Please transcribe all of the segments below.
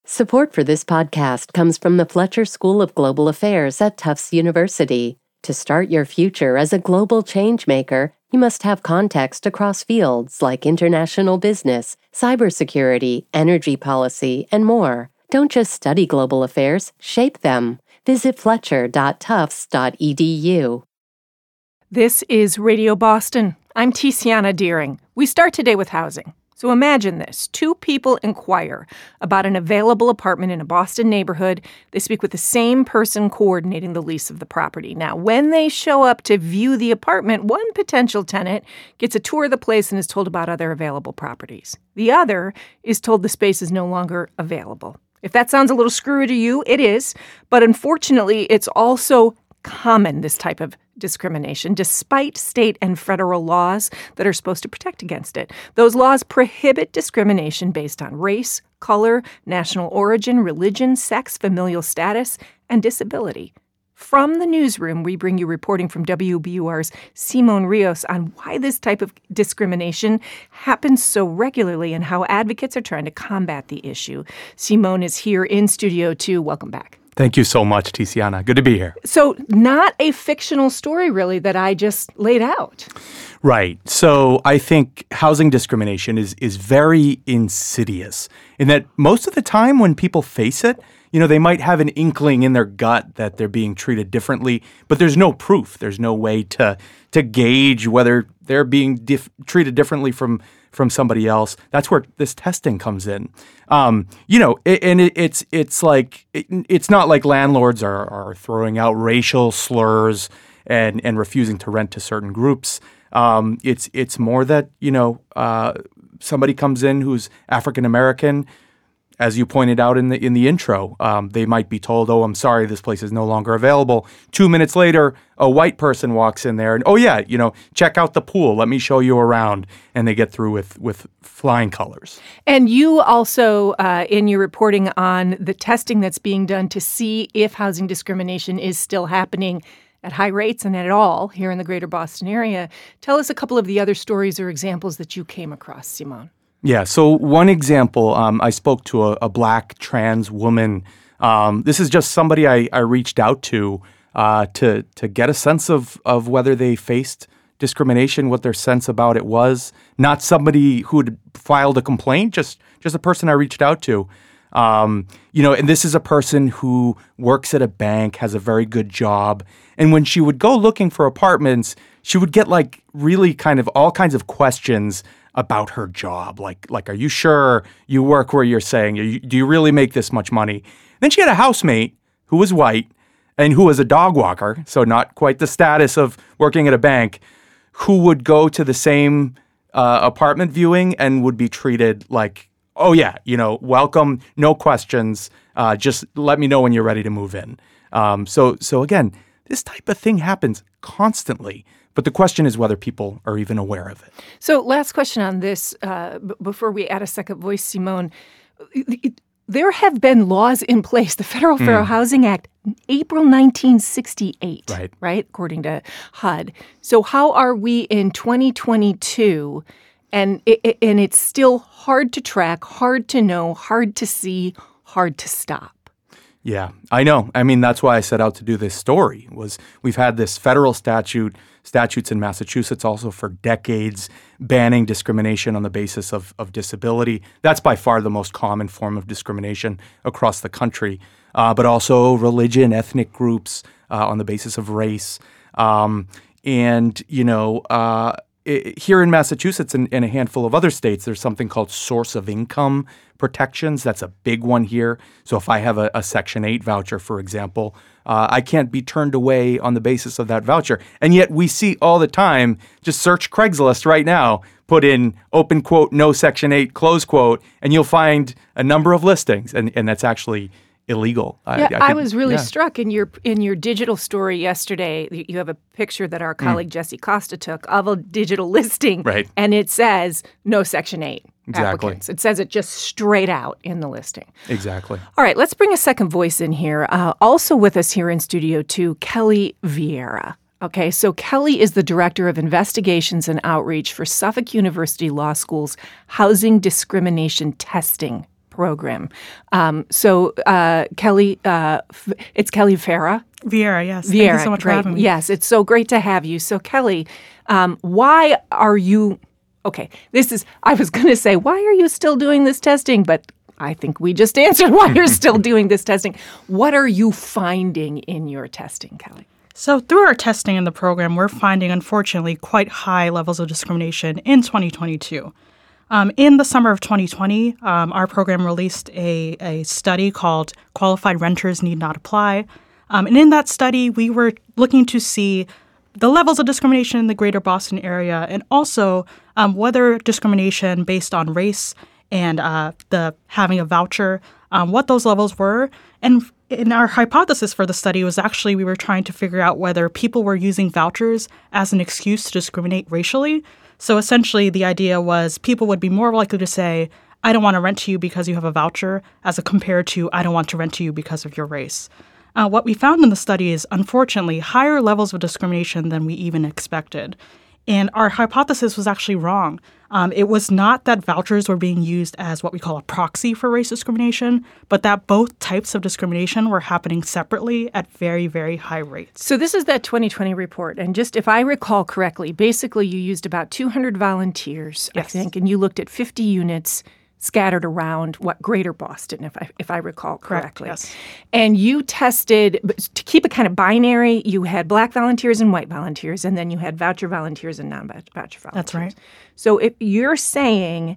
Support for this podcast comes from the Fletcher School of Global Affairs at Tufts University. To start your future as a global changemaker, you must have context across fields like international business, cybersecurity, energy policy, and more. Don't just study global affairs, shape them. Visit fletcher.tufts.edu. This is Radio Boston. I'm Tiziana Deering. We start today with housing. So imagine this. Two people inquire about an available apartment in a Boston neighborhood. They speak with the same person coordinating the lease of the property. Now, when they show up to view the apartment, one potential tenant gets a tour of the place and is told about other available properties. The other is told the space is no longer available. If that sounds a little screwy to you, it is. But unfortunately, it's also common, this type of discrimination, despite state and federal laws that are supposed to protect against it. Those laws prohibit discrimination based on race, color, national origin, religion, sex, familial status, and disability. From the newsroom, we bring you reporting from WBUR's Simone Rios on why this type of discrimination happens so regularly and how advocates are trying to combat the issue. Simone is here in Studio 2. Welcome back. Thank you so much, Tiziana. Good to be here. So not a fictional story, really, that I just laid out. Right. So I think housing discrimination is very insidious in that most of the time when people face it, they might have an inkling in their gut that they're being treated differently, but there's no proof. There's no way to gauge whether they're being treated differently from somebody else. That's where this testing comes in. It's not like landlords are throwing out racial slurs and refusing to rent to certain groups. It's more that somebody comes in who's African American. As you pointed out in the intro, they might be told, "Oh, I'm sorry, this place is no longer available." 2 minutes later, a white person walks in there and, "Oh yeah, check out the pool. Let me show you around." And they get through with flying colors. And you also, in your reporting on the testing that's being done to see if housing discrimination is still happening at high rates and at all here in the greater Boston area, tell us a couple of the other stories or examples that you came across, Simone. Yeah, so one example, I spoke to a Black trans woman. This is just somebody I reached out to get a sense of whether they faced discrimination, what their sense about it was. Not somebody who had filed a complaint, just a person I reached out to. And this is a person who works at a bank, has a very good job. And when she would go looking for apartments, she would get really kind of all kinds of questions about her job. Like, are you sure you work where you're saying? Do you really make this much money? Then she had a housemate who was white and who was a dog walker, so not quite the status of working at a bank, who would go to the same apartment viewing and would be treated like, "Oh yeah, welcome, no questions, just let me know when you're ready to move in." So again, this type of thing happens constantly. But the question is whether people are even aware of it. So last question on this, before we add a second voice, Simone. There have been laws in place, the Federal Fair Housing Act, April 1968, right, according to HUD. So how are we in 2022, and it's still hard to track, hard to know, hard to see, hard to stop? Yeah, I know. I mean, that's why I set out to do this story, was we've had this federal statutes in Massachusetts also for decades banning discrimination on the basis of disability. That's by far the most common form of discrimination across the country, but also religion, ethnic groups on the basis of race. Here in Massachusetts and a handful of other states, there's something called source of income protections. That's a big one here. So if I have a Section 8 voucher, for example, I can't be turned away on the basis of that voucher. And yet we see all the time, just search Craigslist right now, put in open quote, no Section 8, close quote, and you'll find a number of listings. And that's actually illegal. I was really struck in your digital story yesterday. You have a picture that our colleague Jesse Costa took of a digital listing, right? And it says no Section 8 exactly. applicants. It says it just straight out in the listing. Exactly. All right, let's bring a second voice in here. Also with us here in Studio 2, Kelly Vieira. Okay, so Kelly is the Director of Investigations and Outreach for Suffolk University Law School's Housing Discrimination Testing program. Kelly, it's Kelly Vieira. Vieira, yes. Thank you so much for having me. Yes, it's so great to have you. So, Kelly, why are you... Okay, I was going to say, why are you still doing this testing? But I think we just answered why you're still doing this testing. What are you finding in your testing, Kelly? So through our testing in the program, we're finding, unfortunately, quite high levels of discrimination in 2022. In the summer of 2020, our program released a study called Qualified Renters Need Not Apply. And in that study, we were looking to see the levels of discrimination in the greater Boston area and also whether discrimination based on race and the having a voucher, what those levels were. And in our hypothesis for the study was actually we were trying to figure out whether people were using vouchers as an excuse to discriminate racially. So essentially the idea was people would be more likely to say, I don't want to rent to you because you have a voucher, as compared to I don't want to rent to you because of your race. What we found in the study is, unfortunately, higher levels of discrimination than we even expected. And our hypothesis was actually wrong. It was not that vouchers were being used as what we call a proxy for race discrimination, but that both types of discrimination were happening separately at very, very high rates. So this is that 2020 report. And just if I recall correctly, basically you used about 200 volunteers, yes, I think, and you looked at 50 units scattered around greater Boston, if I recall correctly. Correct, yes. And you tested, to keep it kind of binary, you had black volunteers and white volunteers, and then you had voucher volunteers and non-voucher volunteers. That's right. So if you're saying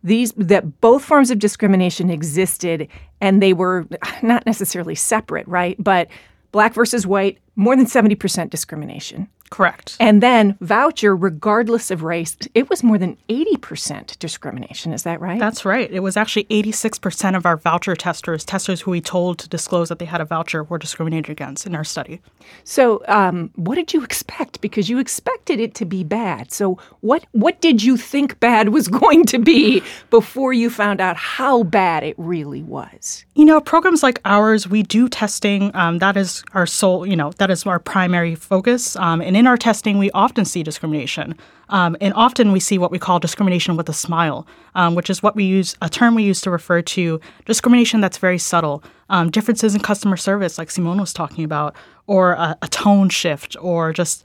that both forms of discrimination existed and they were not necessarily separate, right? But black versus white, more than 70% discrimination. Correct. And then voucher, regardless of race, it was more than 80% discrimination. Is that right? That's right. It was actually 86% of our voucher testers who we told to disclose that they had a voucher, were discriminated against in our study. So what did you expect? Because you expected it to be bad. So what did you think bad was going to be before you found out how bad it really was? Programs like ours, we do testing. That is our that is our primary focus. And in our testing, we often see discrimination. And often we see what we call discrimination with a smile, which is a term we use to refer to discrimination that's very subtle. Differences in customer service, like Simone was talking about, or a tone shift, or just,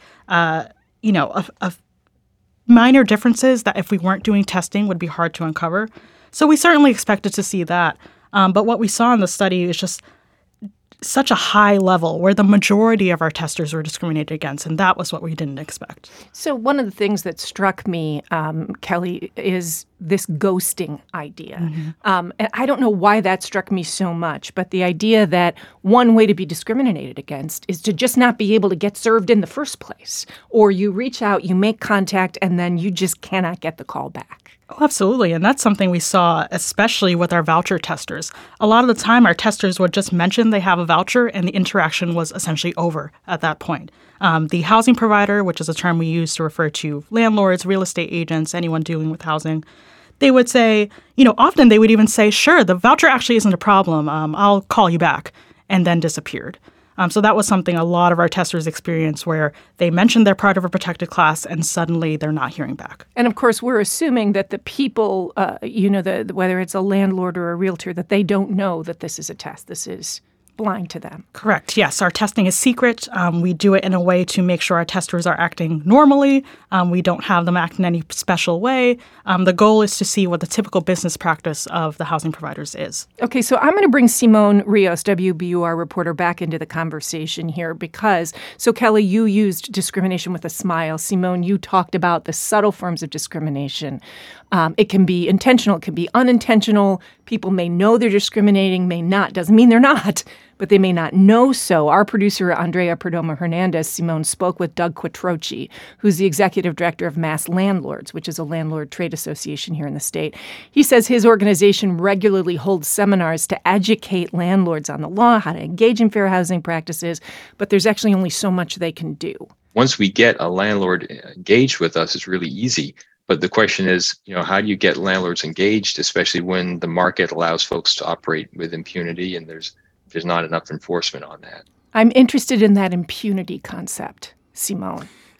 minor differences that if we weren't doing testing would be hard to uncover. So we certainly expected to see that. But what we saw in the study is just such a high level where the majority of our testers were discriminated against, and that was what we didn't expect. So one of the things that struck me, Kelly, is this ghosting idea. Mm-hmm. And I don't know why that struck me so much, but the idea that one way to be discriminated against is to just not be able to get served in the first place, or you reach out, you make contact, and then you just cannot get the call back. Oh, absolutely. And that's something we saw, especially with our voucher testers. A lot of the time, our testers would just mention they have a voucher, and the interaction was essentially over at that point. The housing provider, which is a term we use to refer to landlords, real estate agents, anyone dealing with housing, they would say, often they would even say, sure, the voucher actually isn't a problem. I'll call you back, and then disappeared. So that was something a lot of our testers experienced, where they mentioned they're part of a protected class and suddenly they're not hearing back. And of course, we're assuming that the people, whether it's a landlord or a realtor, that they don't know that this is a test. This is blind to them. Correct. Yes. Our testing is secret. We do it in a way to make sure our testers are acting normally. We don't have them act in any special way. The goal is to see what the typical business practice of the housing providers is. Okay, so I'm going to bring Simone Rios, WBUR reporter, back into the conversation here because, so Kelly, you used discrimination with a smile. Simone, you talked about the subtle forms of discrimination. It can be intentional, it can be unintentional. People may know they're discriminating, may not. Doesn't mean they're not, but they may not know so. Our producer, Andrea Perdomo Hernandez, Simone, spoke with Doug Quattrochi, who's the executive director of Mass Landlords, which is a landlord trade association here in the state. He says his organization regularly holds seminars to educate landlords on the law, how to engage in fair housing practices, but there's actually only so much they can do. Once we get a landlord engaged with us, it's really easy. But the question is, how do you get landlords engaged, especially when the market allows folks to operate with impunity and there's not enough enforcement on that? I'm interested in that impunity concept, Simone.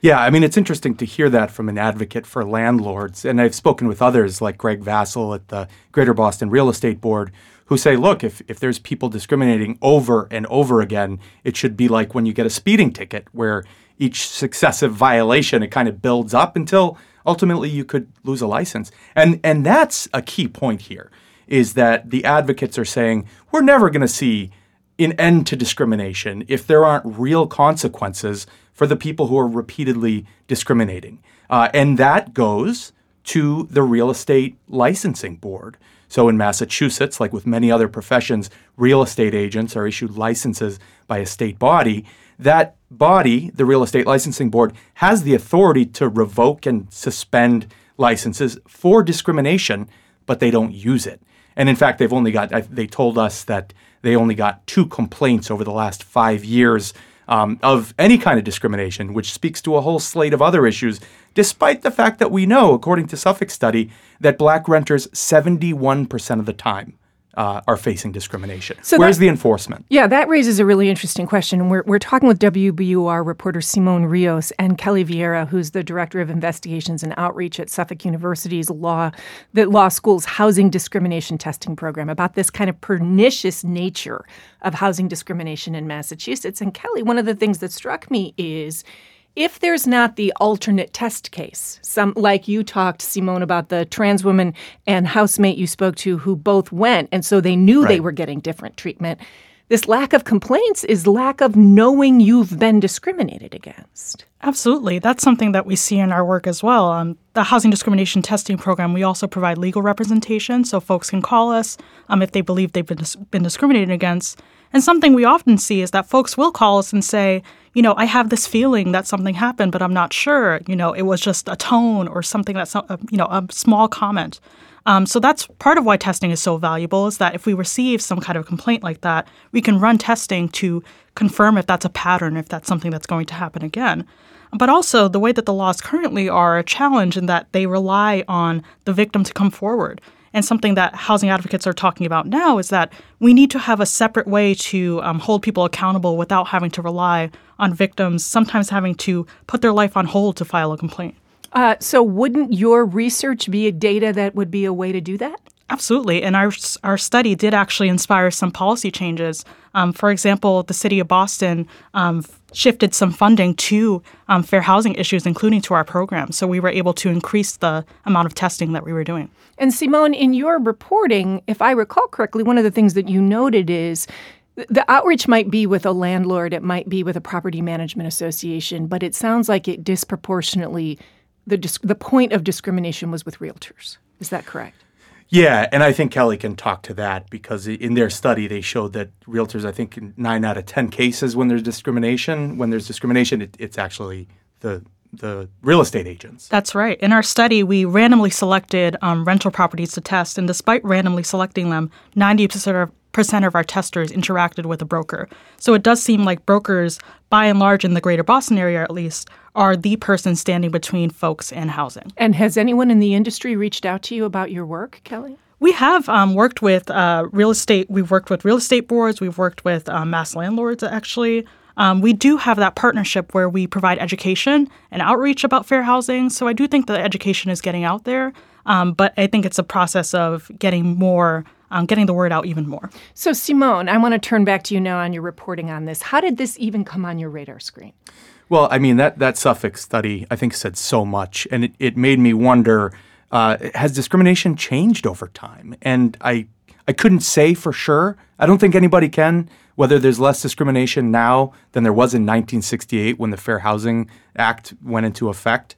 Yeah, I mean, it's interesting to hear that from an advocate for landlords. And I've spoken with others like Greg Vassell at the Greater Boston Real Estate Board who say, look, if there's people discriminating over and over again, it should be like when you get a speeding ticket where each successive violation, it kind of builds up until ultimately you could lose a license. And that's a key point here, is that the advocates are saying we're never going to see an end to discrimination if there aren't real consequences for the people who are repeatedly discriminating. And that goes to the Real Estate Licensing Board. So in Massachusetts, like with many other professions, real estate agents are issued licenses by a state body. That body, the Real Estate Licensing Board, has the authority to revoke and suspend licenses for discrimination, but they don't use it. And in fact, they told us that they only got 2 complaints over the last 5 years of any kind of discrimination, which speaks to a whole slate of other issues, despite the fact that we know, according to Suffolk's study, that black renters 71% of the time are facing discrimination. So where's the enforcement? Yeah, that raises a really interesting question. We're talking with WBUR reporter Simone Rios and Kelly Vieira, who's the Director of Investigations and Outreach at Suffolk University's law school's housing discrimination testing program, about this kind of pernicious nature of housing discrimination in Massachusetts. And Kelly, one of the things that struck me is, if there's not the alternate test case, some like you talked, Simone, about the trans woman and housemate you spoke to who both went, and so they knew they were getting different treatment. This lack of complaints is lack of knowing you've been discriminated against. Absolutely. That's something that we see in our work as well. The Housing Discrimination Testing Program, we also provide legal representation, so folks can call us if they believe they've been discriminated against. And something we often see is that folks will call us and say, I have this feeling that something happened, but I'm not sure. It was just a tone or something that's, a small comment. So that's part of why testing is so valuable, is that if we receive some kind of complaint like that, we can run testing to confirm if that's a pattern, if that's something that's going to happen again. But also the way that the laws currently are a challenge in that they rely on the victim to come forward. And something that housing advocates are talking about now is that we need to have a separate way to hold people accountable without having to rely on victims, sometimes having to put their life on hold to file a complaint. So wouldn't your research be a data that would be a way to do that? Absolutely. And our study did actually inspire some policy changes. For example, the city of Boston shifted some funding to fair housing issues, including to our program. So we were able to increase the amount of testing that we were doing. And Simone, in your reporting, if I recall correctly, one of the things that you noted is the outreach might be with a landlord, it might be with a property management association, but it sounds like it disproportionately, the point of discrimination was with realtors. Is that correct? Yeah, and I think Kelly can talk to that because in their study, they showed that realtors, I think in 9 out of 10 cases when there's discrimination, it's actually the real estate agents. That's right. In our study, we randomly selected rental properties to test, and despite randomly selecting them, 90% of our testers interacted with a broker. So it does seem like brokers, by and large in the greater Boston area at least, are the person standing between folks and housing. And has anyone in the industry reached out to you about your work, Kelly? We have worked with real estate. We've worked with real estate boards. We've worked with mass landlords, actually. We do have that partnership where we provide education and outreach about fair housing. So I do think that education is getting out there. But I think it's a process of getting the word out even more. So Simone, I want to turn back to you now on your reporting on this. How did this even come on your radar screen? Well, I mean, that Suffolk study, I think, said so much. And it made me wonder, has discrimination changed over time? And I couldn't say for sure. I don't think anybody can, whether there's less discrimination now than there was in 1968 when the Fair Housing Act went into effect.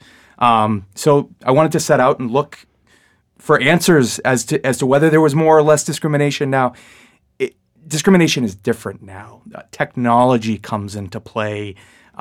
So I wanted to set out and look for answers as to whether there was more or less discrimination now. Discrimination is different now. Technology comes into play.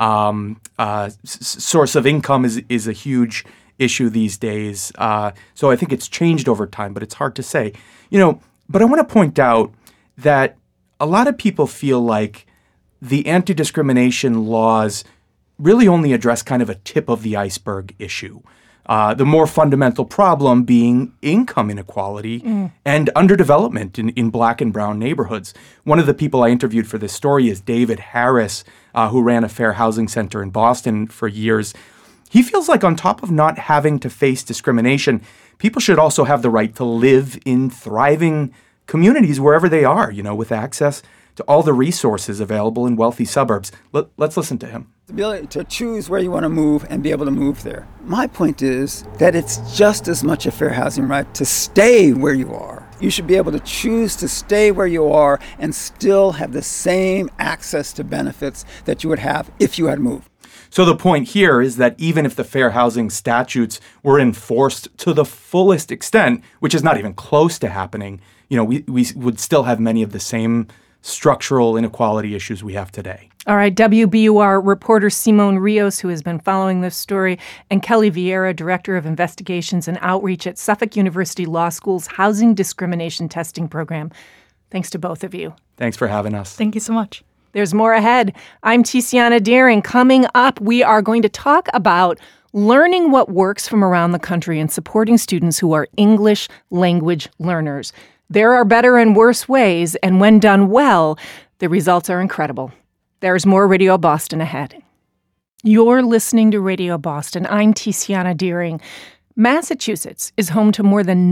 Source of income is a huge issue these days. So I think it's changed over time, but it's hard to say. But I want to point out that a lot of people feel like the anti-discrimination laws really only address kind of a tip of the iceberg issue. The more fundamental problem being income inequality and underdevelopment in Black and brown neighborhoods. One of the people I interviewed for this story is David Harris, who ran a fair housing center in Boston for years. He feels like on top of not having to face discrimination, people should also have the right to live in thriving communities wherever they are, with access to all the resources available in wealthy suburbs. Let's listen to him. The ability to choose where you want to move and be able to move there. My point is that it's just as much a fair housing right to stay where you are. You should be able to choose to stay where you are and still have the same access to benefits that you would have if you had moved. So the point here is that even if the fair housing statutes were enforced to the fullest extent, which is not even close to happening, we would still have many of the same structural inequality issues we have today. All right, WBUR reporter Simone Rios, who has been following this story, and Kelly Vieira, Director of Investigations and Outreach at Suffolk University Law School's Housing Discrimination Testing Program. Thanks to both of you. Thanks for having us. Thank you so much. There's more ahead. I'm Tiziana Deering. Coming up, we are going to talk about learning what works from around the country and supporting students who are English language learners. There are better and worse ways, and when done well, the results are incredible. There's more Radio Boston ahead. You're listening to Radio Boston. I'm Tiziana Deering. Massachusetts is home to more than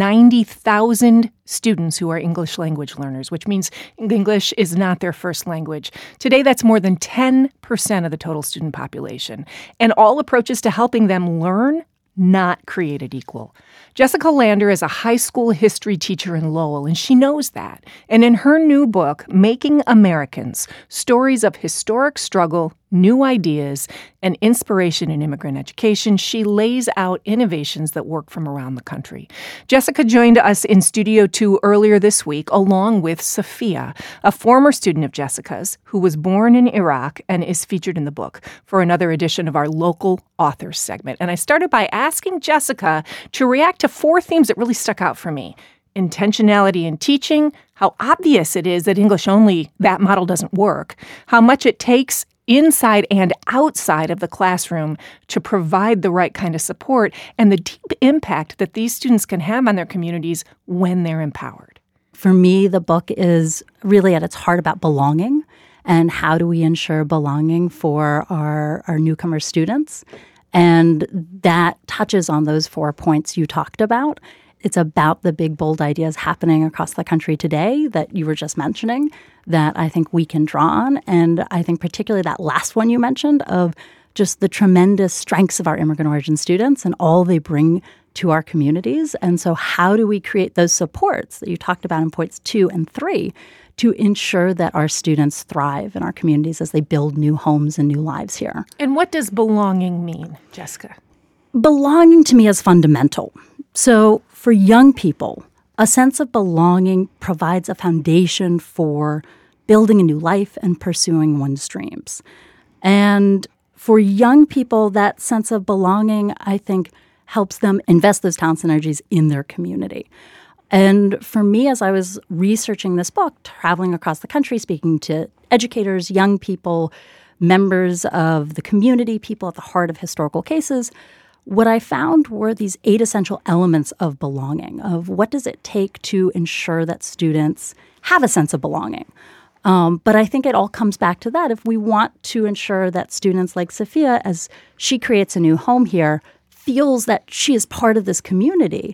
90,000 students who are English language learners, which means English is not their first language. Today, that's more than 10% of the total student population. And all approaches to helping them learn, not created equal. Jessica Lander is a high school history teacher in Lowell, and she knows that. And in her new book, Making Americans, Stories of Historic Struggle, New Ideas, and Inspiration in Immigrant Education, she lays out innovations that work from around the country. Jessica joined us in Studio 2 earlier this week, along with Sophia, a former student of Jessica's who was born in Iraq and is featured in the book, for another edition of our local authors segment. And I started by asking Jessica to react to 4 themes that really stuck out for me. Intentionality in teaching, how obvious it is that English only, that model doesn't work, how much it takes inside and outside of the classroom to provide the right kind of support, and the deep impact that these students can have on their communities when they're empowered. For me, the book is really at its heart about belonging and how do we ensure belonging for our newcomer students. And that touches on those 4 points you talked about. It's about the big, bold ideas happening across the country today that you were just mentioning that I think we can draw on. And I think particularly that last one you mentioned of just the tremendous strengths of our immigrant origin students and all they bring to our communities. And so how do we create those supports that you talked about in points 2 and 3 to ensure that our students thrive in our communities as they build new homes and new lives here? And what does belonging mean, Jessica? Belonging to me is fundamental. So for young people, a sense of belonging provides a foundation for building a new life and pursuing one's dreams. And for young people, that sense of belonging, I think, helps them invest those talents and energies in their community. And for me, as I was researching this book, traveling across the country, speaking to educators, young people, members of the community, people at the heart of historical cases, what I found were these 8 essential elements of belonging, of what does it take to ensure that students have a sense of belonging. But I think it all comes back to that. If we want to ensure that students like Sophia, as she creates a new home here, feels that she is part of this community,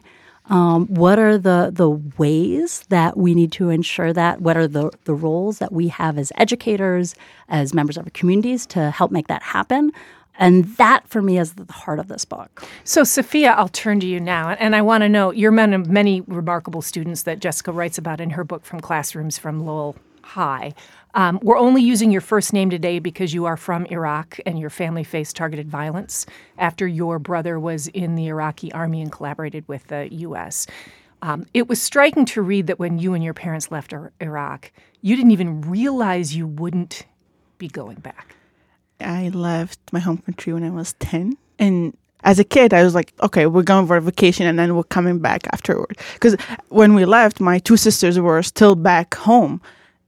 what are the ways that we need to ensure that? What are the roles that we have as educators, as members of our communities to help make that happen? And that, for me, is the heart of this book. So, Sophia, I'll turn to you now. And I want to know, you're one of many remarkable students that Jessica writes about in her book, From Classrooms from Lowell High. We're only using your first name today because you are from Iraq and your family faced targeted violence after your brother was in the Iraqi army and collaborated with the U.S. It was striking to read that when you and your parents left Iraq, you didn't even realize you wouldn't be going back. I left my home country when I was 10. And as a kid, I was like, okay, we're going for a vacation and then we're coming back afterward. Because when we left, my 2 sisters were still back home.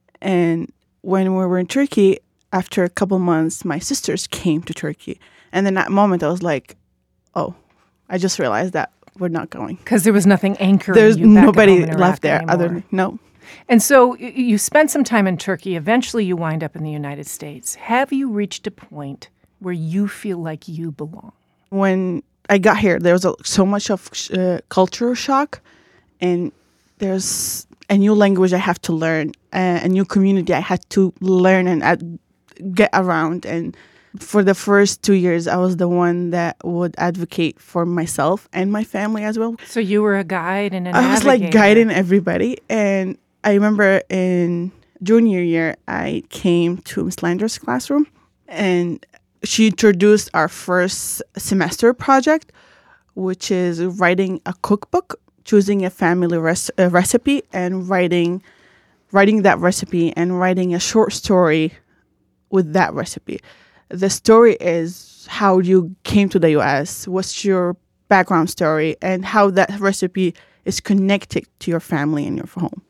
And when we were in Turkey, after a couple months, my sisters came to Turkey. And in that moment, I was like, oh, I just realized that we're not going. Because there was nothing anchoring There's you back nobody at home in Iraq left there other anymore. than, no. And so you spent some time in Turkey. Eventually, you wind up in the United States. Have you reached a point where you feel like you belong? When I got here, there was so much of cultural shock, and there's a new language I have to learn, a new community I had to learn and get around. And for the first 2 years, I was the one that would advocate for myself and my family as well. So you were a guide and a I was navigator. like guiding everybody. And I remember in junior year, I came to Ms. Lander's classroom, and she introduced our first semester project, which is writing a cookbook, choosing a family recipe, and writing that recipe and writing a short story with that recipe. The story is how you came to the U.S., what's your background story, and how that recipe is connected to your family and your home.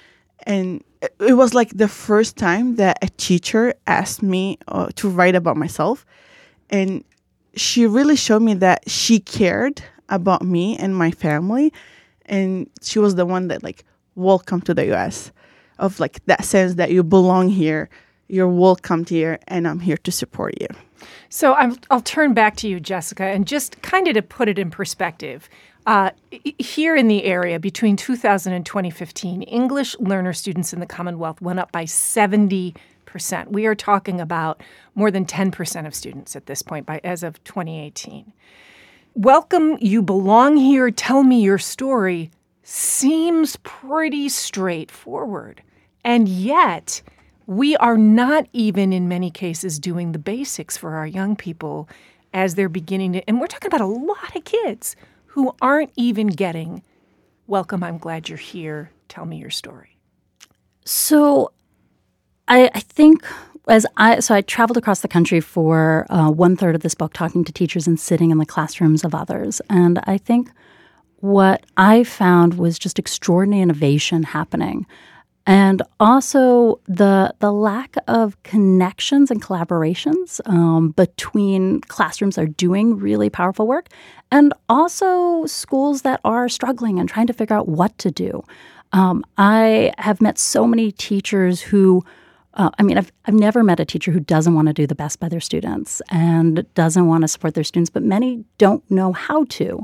And it was like the first time that a teacher asked me to write about myself. And she really showed me that she cared about me and my family. And she was the one that like, welcome to the U.S. of like that sense that you belong here, you're welcomed here, and I'm here to support you. So I'll turn back to you, Jessica, and just kind of to put it in perspective. Here in the area, between 2000 and 2015, English learner students in the Commonwealth went up by 70%. We are talking about more than 10% of students at this point as of 2018. Welcome, you belong here, tell me your story seems pretty straightforward. And yet, we are not even in many cases doing the basics for our young people as they're beginning to, and we're talking about a lot of kids who aren't even getting, welcome, I'm glad you're here, tell me your story. So I think I traveled across the country for 1/3 of this book, talking to teachers and sitting in the classrooms of others. And I think what I found was just extraordinary innovation happening. And also the lack of connections and collaborations between classrooms that are doing really powerful work, and also schools that are struggling and trying to figure out what to do. I have met so many teachers who, I've never met a teacher who doesn't want to do the best by their students and doesn't want to support their students, but many don't know how to.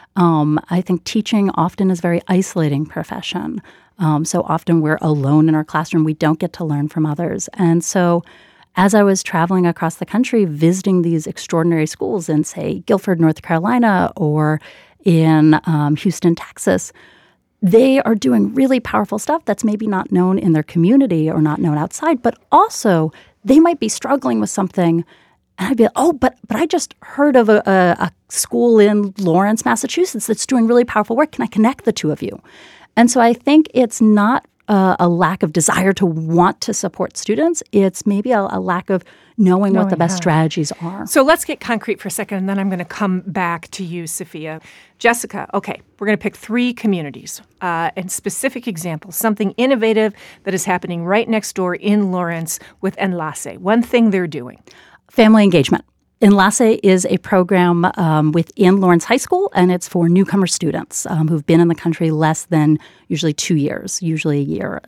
I think teaching often is a very isolating profession. So often we're alone in our classroom. We don't get to learn from others. And so as I was traveling across the country, visiting these extraordinary schools in, say, Guilford, North Carolina, or in Houston, Texas, they are doing really powerful stuff that's maybe not known in their community or not known outside, but also they might be struggling with something. And I'd be like, oh, but I just heard of a school in Lawrence, Massachusetts that's doing really powerful work. Can I connect the two of you? And so I think it's not a lack of desire to want to support students. It's maybe a lack of knowing what the best strategies are. So let's get concrete for a second, and then I'm going to come back to you, Sophia. Jessica, okay, we're going to pick 3 communities and specific examples, something innovative that is happening right next door in Lawrence with Enlace. One thing they're doing. Family engagement. Enlace is a program within Lawrence High School, and it's for newcomer students who've been in the country less than usually 2 years, usually a year.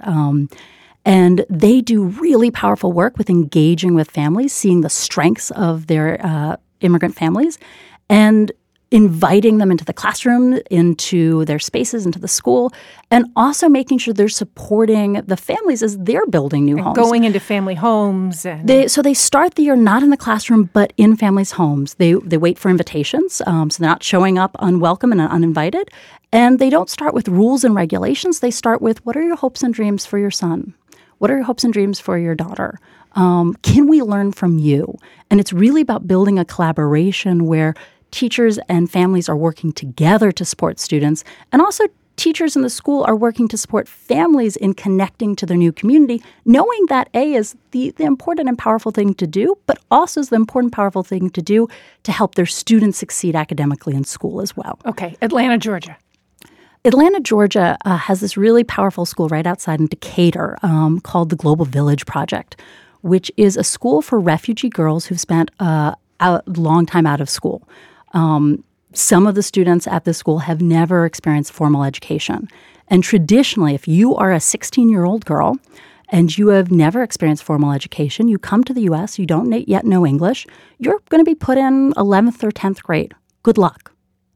And they do really powerful work with engaging with families, seeing the strengths of their immigrant families, and inviting them into the classroom, into their spaces, into the school, and also making sure they're supporting the families as they're building new homes. Going into family homes. So they start the year not in the classroom, but in families' homes. They wait for invitations, so they're not showing up unwelcome and uninvited. And they don't start with rules and regulations. They start with, what are your hopes and dreams for your son? What are your hopes and dreams for your daughter? Can we learn from you? And it's really about building a collaboration where teachers and families are working together to support students, and also teachers in the school are working to support families in connecting to their new community, knowing that A is the important and powerful thing to do, but also is the important, powerful thing to do to help their students succeed academically in school as well. Okay, Atlanta, Georgia. Atlanta, Georgia has this really powerful school right outside in Decatur called the Global Village Project, which is a school for refugee girls who've spent a long time out of school. Some of the students at this school have never experienced formal education. And traditionally, if you are a 16-year-old girl and you have never experienced formal education, you come to the U.S., you don't yet know English, you're going to be put in 11th or 10th grade. Good luck.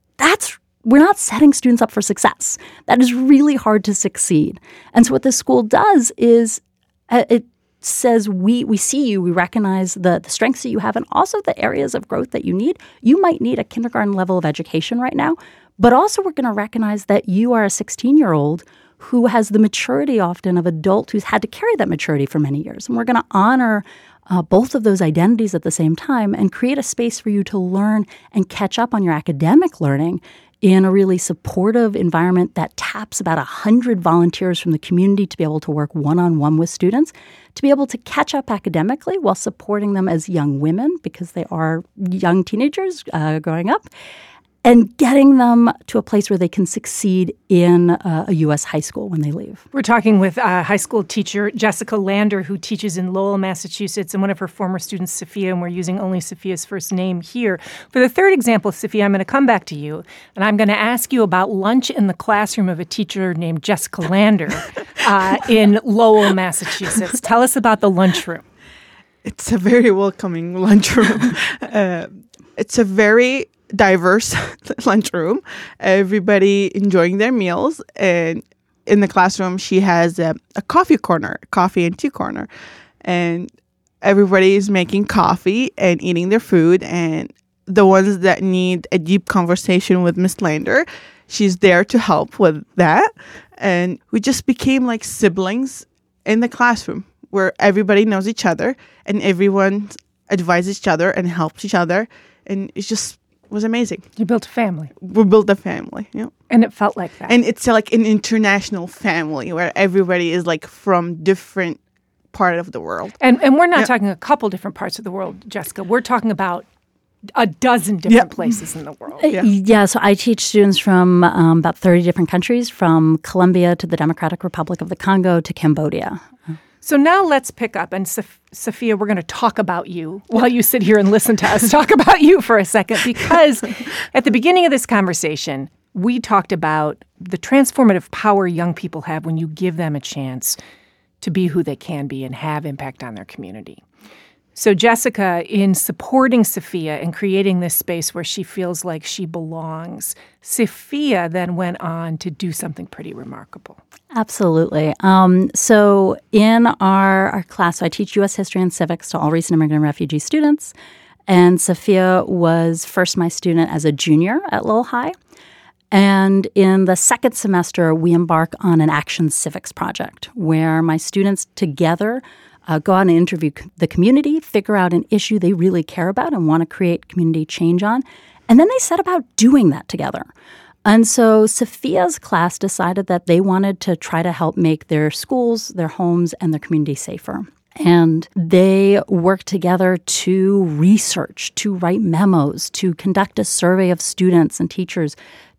We're not setting students up for success. That is really hard to succeed. And so what this school does is it says, we see you, we recognize the strengths that you have and also the areas of growth that you need. You might need a kindergarten level of education right now, but also we're going to recognize that you are a 16-year-old who has the maturity often of adult who's had to carry that maturity for many years. And we're going to honor both of those identities at the same time and create a space for you to learn and catch up on your academic learning in a really supportive environment that taps about 100 volunteers from the community to be able to work one-on-one with students, to be able to catch up academically while supporting them as young women, because they are young teenagers growing up, and getting them to a place where they can succeed in a U.S. high school when they leave. We're talking with high school teacher Jessica Lander, who teaches in Lowell, Massachusetts, and one of her former students, Sophia, and we're using only Sophia's first name here. For the third example, Sophia, I'm going to come back to you, and I'm going to ask you about lunch in the classroom of a teacher named Jessica Lander in Lowell, Massachusetts. Tell us about the lunchroom. It's a very welcoming lunchroom. It's a very diverse lunchroom, everybody enjoying their meals. And in the classroom, she has a coffee and tea corner. And everybody is making coffee and eating their food. And the ones that need a deep conversation with Miss Lander, she's there to help with that. And we just became like siblings in the classroom where everybody knows each other and everyone advises each other and helps each other. And it's just was amazing. You built a family. We built a family, yeah. And it felt like that. And it's like an international family where everybody is like from different part of the world. And we're not talking a couple different parts of the world, Jessica. We're talking about a dozen different places in the world. Yeah, so I teach students from about 30 different countries, from Colombia to the Democratic Republic of the Congo to Cambodia. So now let's pick up. And Sophia, we're going to talk about you while you sit here and listen to us talk about you for a second, because at the beginning of this conversation, we talked about the transformative power young people have when you give them a chance to be who they can be and have impact on their community. So Jessica, in supporting Sophia and creating this space where she feels like she belongs, Sophia then went on to do something pretty remarkable. Absolutely. So in our class, so I teach U.S. history and civics to all recent immigrant and refugee students. And Sophia was first my student as a junior at Lowell High. And in the second semester, we embark on an action civics project where my students together go out and interview the community, figure out an issue they really care about and want to create community change on. And then they set about doing that together. And so Sophia's class decided that they wanted to try to help make their schools, their homes, and their community safer. And they worked together to research, to write memos, to conduct a survey of students and teachers,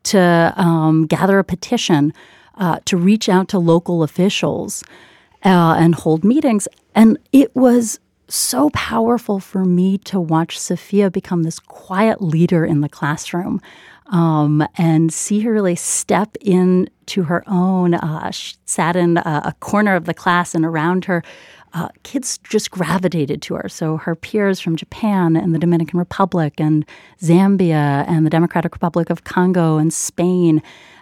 to gather a petition, to reach out to local officials and hold meetings. And it was so powerful for me to watch Sophia become this quiet leader in the classroom and see her really step into her own. She sat in a corner of the class, and around her, kids just gravitated to her. So her peers from Japan and the Dominican Republic and Zambia and the Democratic Republic of Congo and Spain,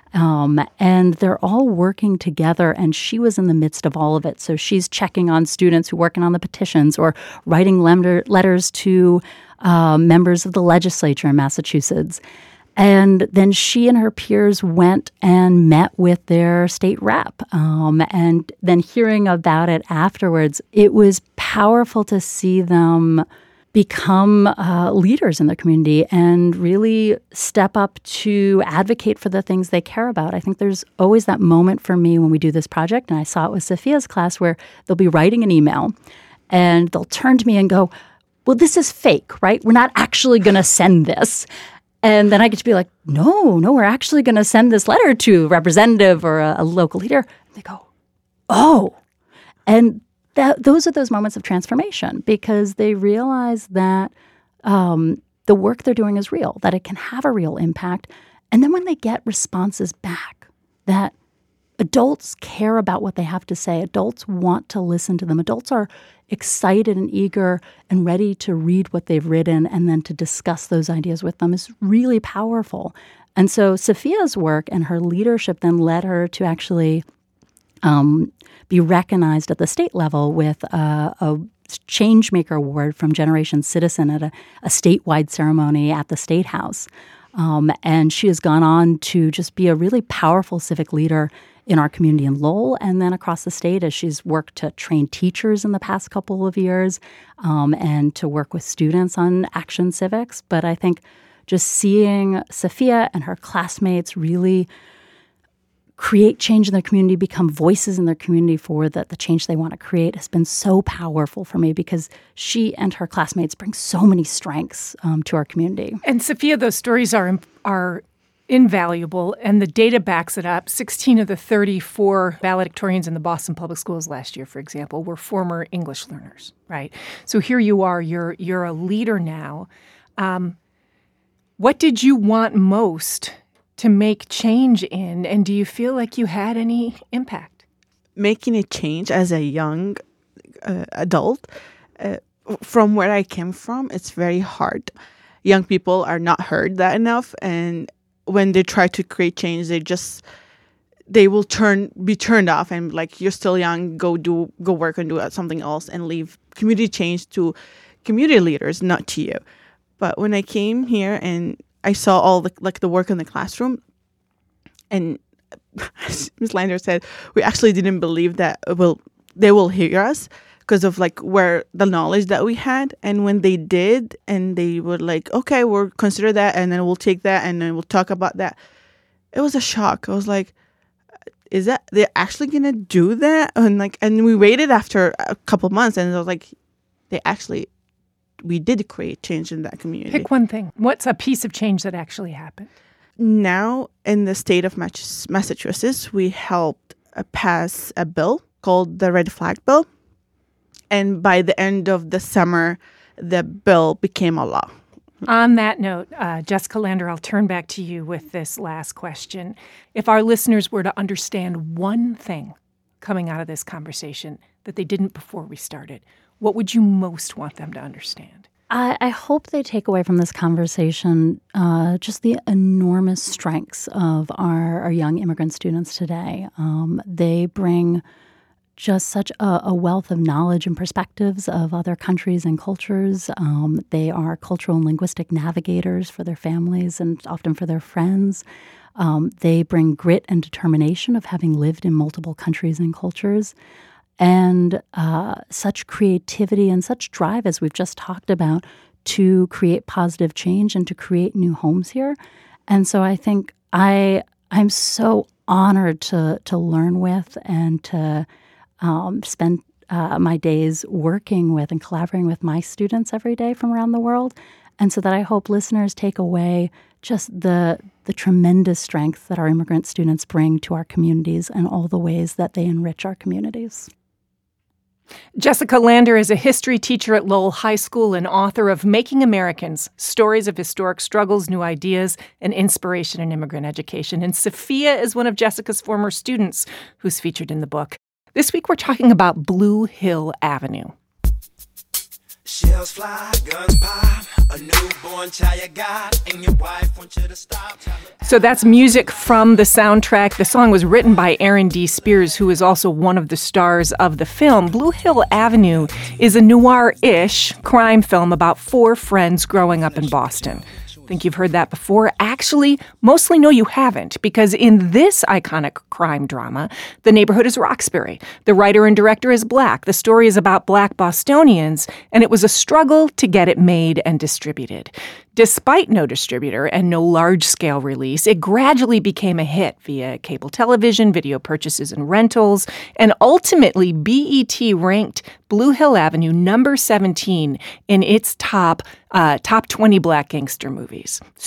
and they're all working together, and she was in the midst of all of it. So she's checking on students who are working on the petitions or writing letters to members of the legislature in Massachusetts. And then she and her peers went and met with their state rep. And then hearing about it afterwards, it was powerful to see them become leaders in the community and really step up to advocate for the things they care about. I think there's always that moment for me when we do this project, and I saw it with Sophia's class, where they'll be writing an email and they'll turn to me and go, well, this is fake, right? We're not actually going to send this. And then I get to be like, no, we're actually going to send this letter to a representative or a local leader. And they go, oh. And those are those moments of transformation, because they realize that the work they're doing is real, that it can have a real impact. And then when they get responses back, that adults care about what they have to say, adults want to listen to them, adults are excited and eager and ready to read what they've written and then to discuss those ideas with them, is really powerful. And so Sophia's work and her leadership then led her to actually be recognized at the state level with a Changemaker Award from Generation Citizen at a statewide ceremony at the State House. And she has gone on to just be a really powerful civic leader in our community in Lowell and then across the state, as she's worked to train teachers in the past couple of years and to work with students on action civics. But I think just seeing Sophia and her classmates really create change in their community, become voices in their community for the change they want to create has been so powerful for me, because she and her classmates bring so many strengths to our community. And Sophia, those stories are invaluable, and the data backs it up. 16 of the 34 valedictorians in the Boston Public Schools last year, for example, were former English learners, right? So here you are, you're a leader now. What did you want most to make change in, and do you feel like you had any impact? Making a change as a young adult, from where I came from, it's very hard. Young people are not heard that enough, and when they try to create change, they will be turned off and like, you're still young, go work and do something else, and leave community change to community leaders, not to you. But when I came here and I saw all the work in the classroom, and Ms. Lander said, we actually didn't believe that they will hear us because of like where the knowledge that we had. And when they did, and they were like, okay, we'll consider that, and then we'll take that, and then we'll talk about that. It was a shock. I was like, is that they're actually gonna do that? And we waited after a couple of months, and I was like, we did create change in that community. Pick one thing. What's a piece of change that actually happened? Now, in the state of Massachusetts, we helped pass a bill called the Red Flag Bill. And by the end of the summer, the bill became a law. On that note, Jessica Lander, I'll turn back to you with this last question. If our listeners were to understand one thing coming out of this conversation that they didn't before we started, what would you most want them to understand? I hope they take away from this conversation just the enormous strengths of our young immigrant students today. They bring just such a wealth of knowledge and perspectives of other countries and cultures. They are cultural and linguistic navigators for their families and often for their friends. They bring grit and determination of having lived in multiple countries and cultures. And such creativity and such drive, as we've just talked about, to create positive change and to create new homes here. And so I think I'm so honored to learn with and to spend my days working with and collaborating with my students every day from around the world. And so that I hope listeners take away just the tremendous strength that our immigrant students bring to our communities and all the ways that they enrich our communities. Jessica Lander is a history teacher at Lowell High School and author of Making Americans, Stories of Historic Struggles, New Ideas, and Inspiration in Immigrant Education. And Sophia is one of Jessica's former students who's featured in the book. This week we're talking about Blue Hill Avenue. Shells fly, guns pop, a newborn child you got, and your wife wants you to stop. So that's music from the soundtrack. The song was written by Aaron D. Spears, who is also one of the stars of the film. Blue Hill Avenue is a noir-ish crime film about four friends growing up in Boston. Think you've heard that before? Actually, mostly no, you haven't, because in this iconic crime drama, the neighborhood is Roxbury. The writer and director is Black. The story is about Black Bostonians, and it was a struggle to get it made and distributed. Despite no distributor and no large-scale release, it gradually became a hit via cable television, video purchases and rentals, and ultimately BET ranked Blue Hill Avenue number 17 in its top 20 Black gangster movies. So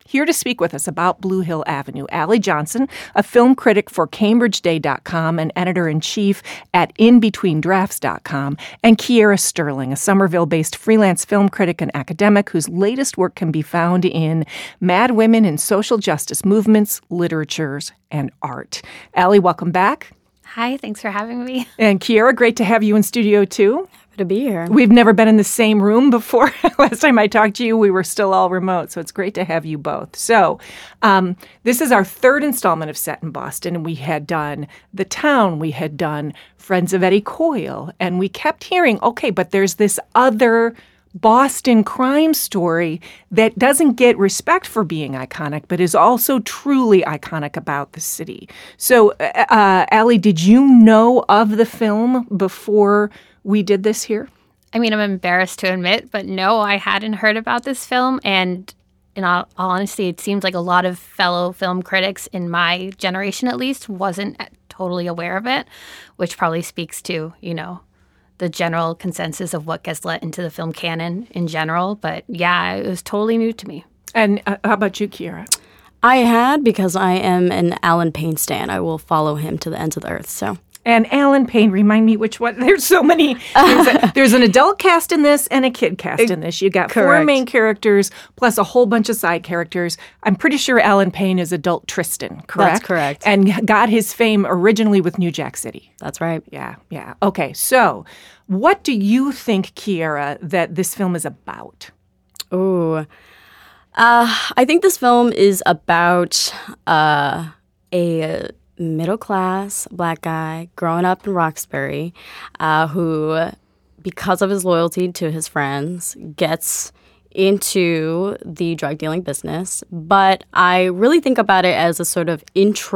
Here to speak with us about Blue Hill Avenue, Allie Johnson, a film critic for CambridgeDay.com and editor-in-chief at InBetweenDrafts.com, and Kiera Sterling, a Somerville-based freelance film critic and academic whose latest work can be found in Mad Women in Social Justice Movements, Literatures, and Art. Allie, welcome back. Hi, thanks for having me. And Kiera, great to have you in studio, too. Happy to be here. We've never been in the same room before. Last time I talked to you, we were still all remote, so it's great to have you both. So this is our third installment of Set in Boston, and we had done The Town, we had done Friends of Eddie Coyle, and we kept hearing, okay, but there's this other Boston crime story that doesn't get respect for being iconic, but is also truly iconic about the city. So, Allie, did you know of the film before we did this here? I mean, I'm embarrassed to admit, but no, I hadn't heard about this film. And in all honesty, it seems like a lot of fellow film critics in my generation, at least, wasn't totally aware of it, which probably speaks to, the general consensus of what gets let into the film canon in general. But yeah, it was totally new to me. And how about you, Kiera? I had, because I am an Alan Payne stan. I will follow him to the ends of the earth, so. And Alan Payne, remind me which one. There's so many. There's an adult cast in this and a kid cast in this. You got Correct. 4 main characters plus a whole bunch of side characters. I'm pretty sure Alan Payne is adult Tristan, correct? That's correct. And got his fame originally with New Jack City. That's right. Yeah. Okay, so what do you think, Kiera, that this film is about? Ooh. I think this film is about a middle-class black guy growing up in Roxbury who, because of his loyalty to his friends, gets into the drug dealing business. But I really think about it as a sort of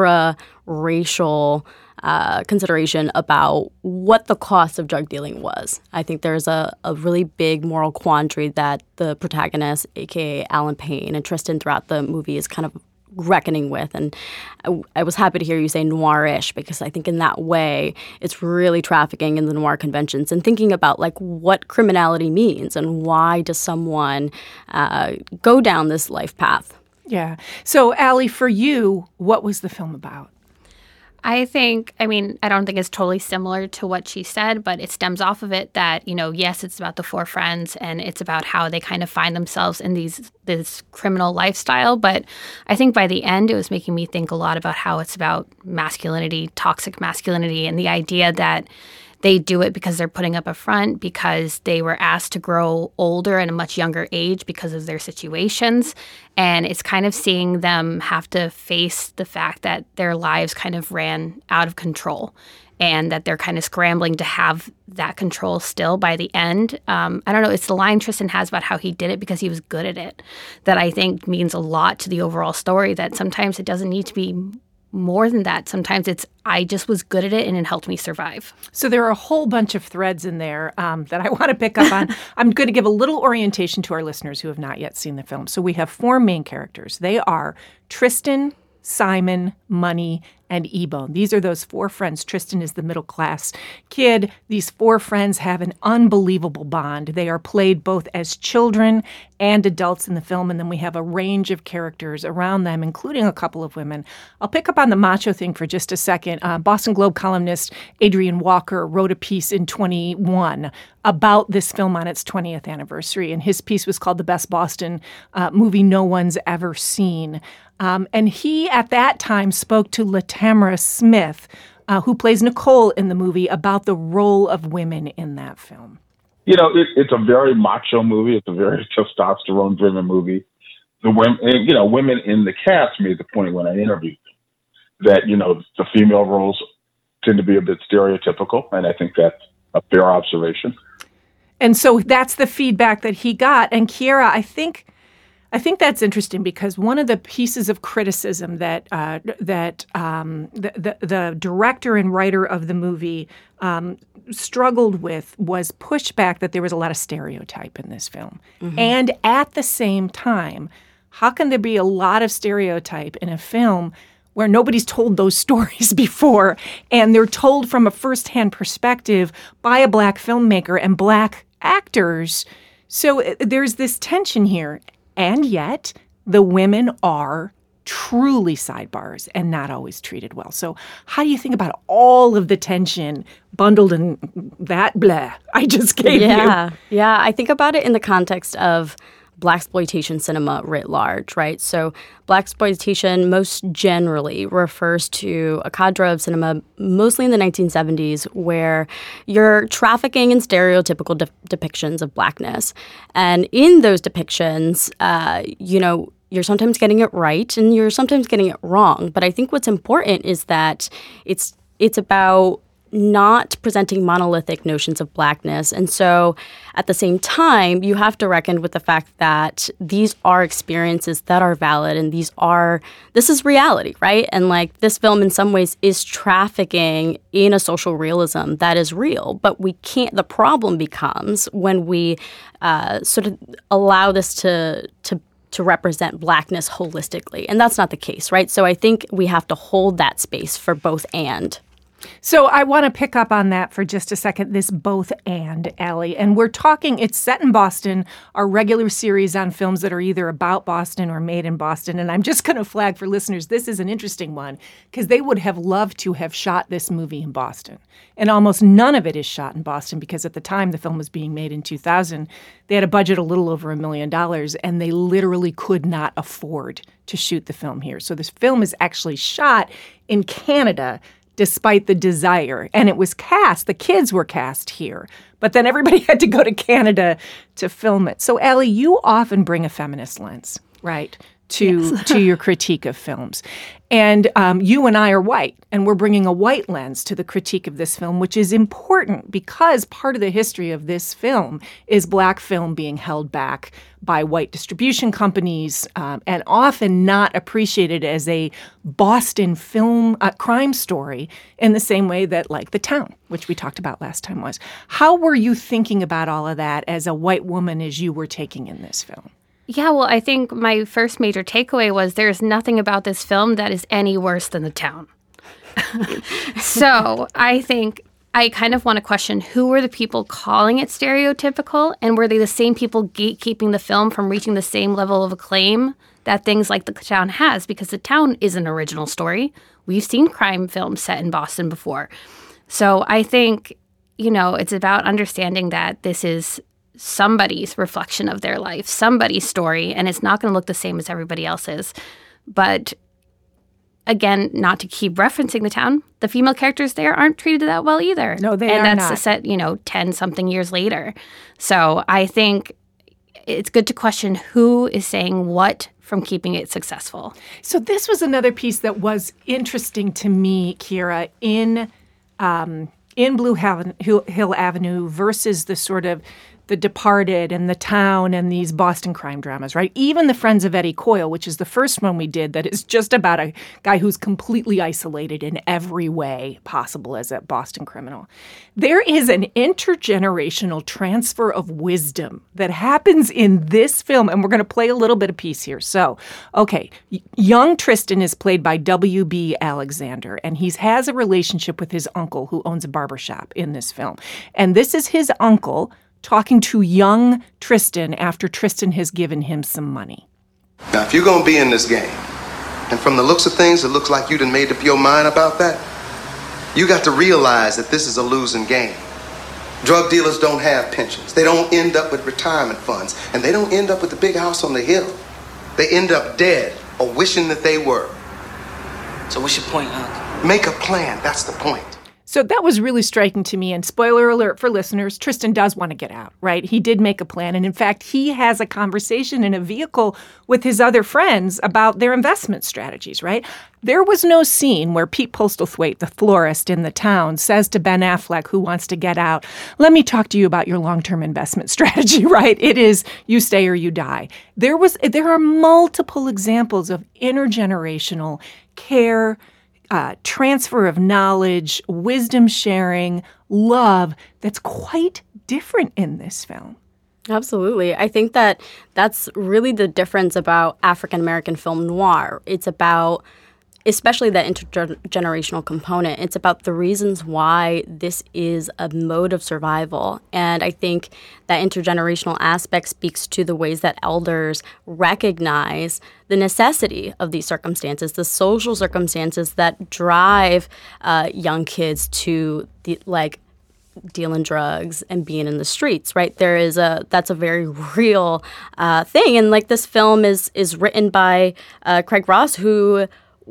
intra-racial consideration about what the cost of drug dealing was. I think there's a really big moral quandary that the protagonist, a.k.a. Alan Payne, and Tristan throughout the movie is kind of reckoning with. And I was happy to hear you say noirish, because I think in that way it's really trafficking in the noir conventions and thinking about like what criminality means and why does someone go down this life path. Yeah. So, Allie, for you, what was the film about? I don't think it's totally similar to what she said, but it stems off of it that, yes, it's about the 4 friends and it's about how they kind of find themselves in this criminal lifestyle. But I think by the end, it was making me think a lot about how it's about masculinity, toxic masculinity, and the idea that they do it because they're putting up a front, because they were asked to grow older at a much younger age because of their situations. And it's kind of seeing them have to face the fact that their lives kind of ran out of control and that they're kind of scrambling to have that control still by the end. I don't know. It's the line Tristan has about how he did it because he was good at it that I think means a lot to the overall story, that sometimes it doesn't need to be more than that. Sometimes it's, I just was good at it and it helped me survive. So there are a whole bunch of threads in there that I want to pick up on. I'm going to give a little orientation to our listeners who have not yet seen the film. So we have 4 main characters. They are Tristan, Simon, Money, and E-Bone. These are those 4 friends. Tristan is the middle-class kid. These 4 friends have an unbelievable bond. They are played both as children and adults in the film, and then we have a range of characters around them, including a couple of women. I'll pick up on the macho thing for just a second. Boston Globe columnist Adrian Walker wrote a piece in 2021 about this film on its 20th anniversary, and his piece was called The Best Boston Movie No One's Ever Seen. And he, at that time, spoke to Latamra Smith, who plays Nicole in the movie, about the role of women in that film. It's a very macho movie. It's a very testosterone-driven movie. The women in the cast made the point when I interviewed them that, the female roles tend to be a bit stereotypical, and I think that's a fair observation. And so that's the feedback that he got. And Kiera, I think that's interesting because one of the pieces of criticism that the director and writer of the movie struggled with was pushback that there was a lot of stereotype in this film. Mm-hmm. And at the same time, how can there be a lot of stereotype in a film where nobody's told those stories before and they're told from a firsthand perspective by a black filmmaker and black actors? So there's this tension here. And yet, the women are truly sidebars and not always treated well. So how do you think about all of the tension bundled in that blah I just gave you? Yeah, I think about it in the context of blaxploitation cinema writ large, right? So blaxploitation most generally refers to a cadre of cinema, mostly in the 1970s, where you're trafficking in stereotypical depictions of Blackness. And in those depictions, you're sometimes getting it right and you're sometimes getting it wrong. But I think what's important is that it's about not presenting monolithic notions of Blackness. And so at the same time, you have to reckon with the fact that these are experiences that are valid and this is reality, right? And like this film in some ways is trafficking in a social realism that is real. But the problem becomes when we sort of allow this to represent Blackness holistically. And that's not the case, right? So I think we have to hold that space for both and. So I want to pick up on that for just a second, this both and, Allie. And we're talking, it's set in Boston, our regular series on films that are either about Boston or made in Boston. And I'm just going to flag for listeners, this is an interesting one because they would have loved to have shot this movie in Boston. And almost none of it is shot in Boston because at the time the film was being made in 2000, they had a budget a little over $1 million and they literally could not afford to shoot the film here. So this film is actually shot in Canada despite the desire. And it was cast, the kids were cast here, but then everybody had to go to Canada to film it. So, Allie, you often bring a feminist lens, right, to your critique of films. And you and I are white, and we're bringing a white lens to the critique of this film, which is important because part of the history of this film is Black film being held back by white distribution companies and often not appreciated as a Boston film crime story in the same way that, like, The Town, which we talked about last time was. How were you thinking about all of that as a white woman as you were taking in this film? Yeah, well, I think my first major takeaway was there's nothing about this film that is any worse than The Town. So I think I kind of want to question who were the people calling it stereotypical, and were they the same people gatekeeping the film from reaching the same level of acclaim that things like The Town has? Because The Town is an original story. We've seen crime films set in Boston before. So I think, it's about understanding that this is somebody's reflection of their life, somebody's story, and it's not going to look the same as everybody else's. But again, not to keep referencing The Town, the female characters there aren't treated that well either. No, they are not. And that's set, 10-something years later. So I think it's good to question who is saying what from keeping it successful. So this was another piece that was interesting to me, Kira, in Blue Hill Avenue versus the sort of The Departed and The Town and these Boston crime dramas, right? Even The Friends of Eddie Coyle, which is the first one we did that is just about a guy who's completely isolated in every way possible as a Boston criminal. There is an intergenerational transfer of wisdom that happens in this film, and we're going to play a little bit of piece here. So, okay, young Tristan is played by W.B. Alexander, and he has a relationship with his uncle who owns a barbershop in this film. And this is his uncle talking to young Tristan after Tristan has given him some money. Now, if you're going to be in this game, and from the looks of things, it looks like you done made up your mind about that, you got to realize that this is a losing game. Drug dealers don't have pensions. They don't end up with retirement funds, and they don't end up with the big house on the hill. They end up dead or wishing that they were. So what's your point, Unc? Make a plan. That's the point. So that was really striking to me. And spoiler alert for listeners, Tristan does want to get out, right? He did make a plan. And in fact, he has a conversation in a vehicle with his other friends about their investment strategies, right? There was no scene where Pete Postlethwaite, the florist in The Town, says to Ben Affleck, who wants to get out, let me talk to you about your long-term investment strategy, right? It is you stay or you die. There are multiple examples of intergenerational care, transfer of knowledge, wisdom sharing, love that's quite different in this film. Absolutely. I think that that's really the difference about African-American film noir. It's about especially that intergenerational component. It's about the reasons why this is a mode of survival. And I think that intergenerational aspect speaks to the ways that elders recognize the necessity of these circumstances, the social circumstances that drive young kids to dealing drugs and being in the streets, right? That's a very real thing. And this film is written by Craig Ross, who,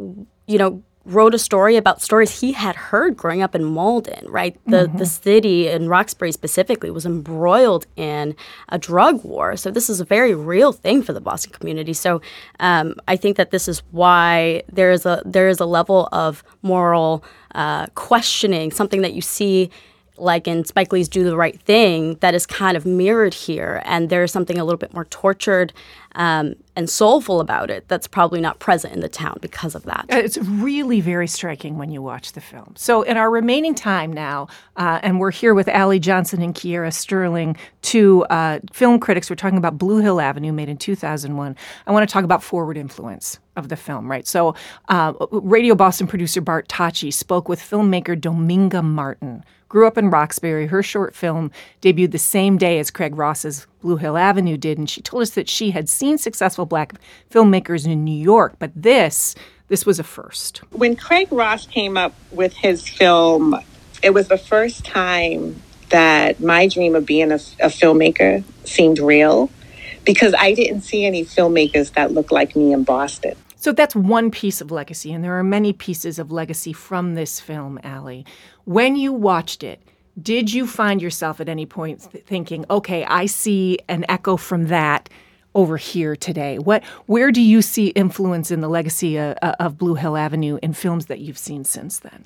wrote a story about stories he had heard growing up in Malden, right? The city, and Roxbury specifically, was embroiled in a drug war. So this is a very real thing for the Boston community. So I think that this is why there is a level of moral questioning, something that you see in Spike Lee's Do the Right Thing, that is kind of mirrored here. And there's something a little bit more tortured and soulful about it that's probably not present in the town because of that. It's really very striking when you watch the film. So in our remaining time now, and we're here with Allie Johnson and Kiera Sterling, two film critics. We're talking about Blue Hill Avenue, made in 2001. I want to talk about forward influence of the film, right? So Radio Boston producer Bart Tachi spoke with filmmaker Dominga Martin. Grew up in Roxbury. Her short film debuted the same day as Craig Ross's Blue Hill Avenue did, and she told us that she had seen successful Black filmmakers in New York, but this was a first. When Craig Ross came up with his film, it was the first time that my dream of being a filmmaker seemed real, because I didn't see any filmmakers that looked like me in Boston. So that's one piece of legacy, and there are many pieces of legacy from this film, Allie. When you watched it, did you find yourself at any point thinking, okay, I see an echo from that over here today? Where do you see influence in the legacy of Blue Hill Avenue in films that you've seen since then?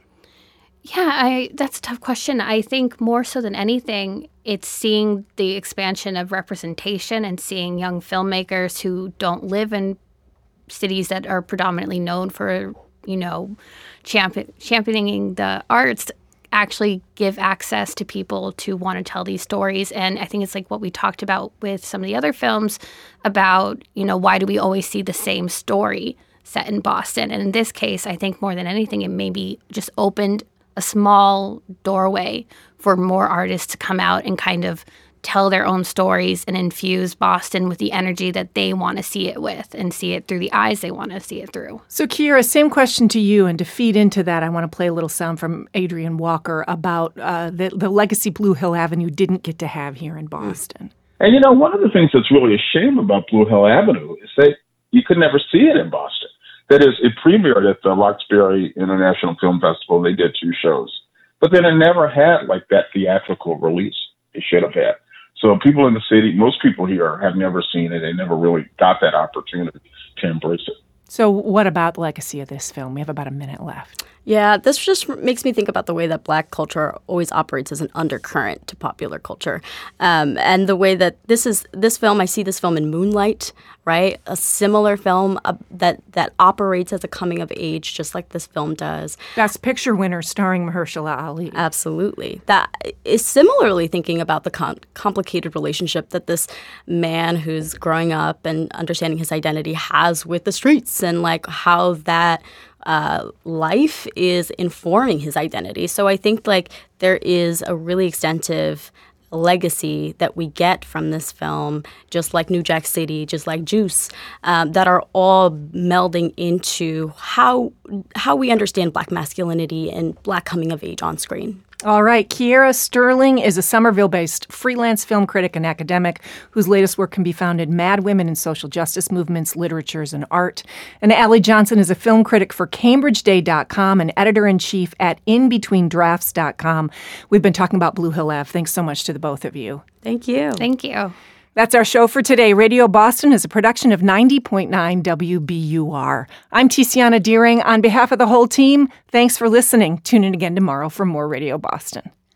Yeah, that's a tough question. I think more so than anything, it's seeing the expansion of representation and seeing young filmmakers who don't live in cities that are predominantly known for, championing the arts, actually give access to people to want to tell these stories. And I think it's like what we talked about with some of the other films about, why do we always see the same story set in Boston? And in this case, I think more than anything, it maybe just opened a small doorway for more artists to come out and kind of tell their own stories and infuse Boston with the energy that they want to see it with and see it through the eyes they want to see it through. So, Kiera, same question to you. And to feed into that, I want to play a little sound from Adrian Walker about the legacy Blue Hill Avenue didn't get to have here in Boston. And, one of the things that's really a shame about Blue Hill Avenue is that you could never see it in Boston. That is, it premiered at the Roxbury International Film Festival. They did 2 shows. But then it never had, that theatrical release it should have had. So people in the city, most people here have never seen it. They never really got that opportunity to embrace it. So what about the legacy of this film? We have about a minute left. Yeah, this just makes me think about the way that Black culture always operates as an undercurrent to popular culture. And the way that this film, I see this film in Moonlight, right? A similar film that operates as a coming of age, just like this film does. Best Picture winner starring Mahershala Ali. Absolutely. That is similarly thinking about the complicated relationship that this man who's growing up and understanding his identity has with the streets, and how that life is informing his identity. So I think there is a really extensive legacy that we get from this film, just like New Jack City, just like Juice, that are all melding into how we understand Black masculinity and Black coming of age on screen. All right. Kiera Sterling is a Somerville-based freelance film critic and academic whose latest work can be found in Mad Women in Social Justice Movements, Literatures, and Art. And Allie Johnson is a film critic for CambridgeDay.com and editor-in-chief at InBetweenDrafts.com. We've been talking about Blue Hill Ave. Thanks so much to the both of you. Thank you. Thank you. That's our show for today. Radio Boston is a production of 90.9 WBUR. I'm Tiziana Deering. On behalf of the whole team, thanks for listening. Tune in again tomorrow for more Radio Boston.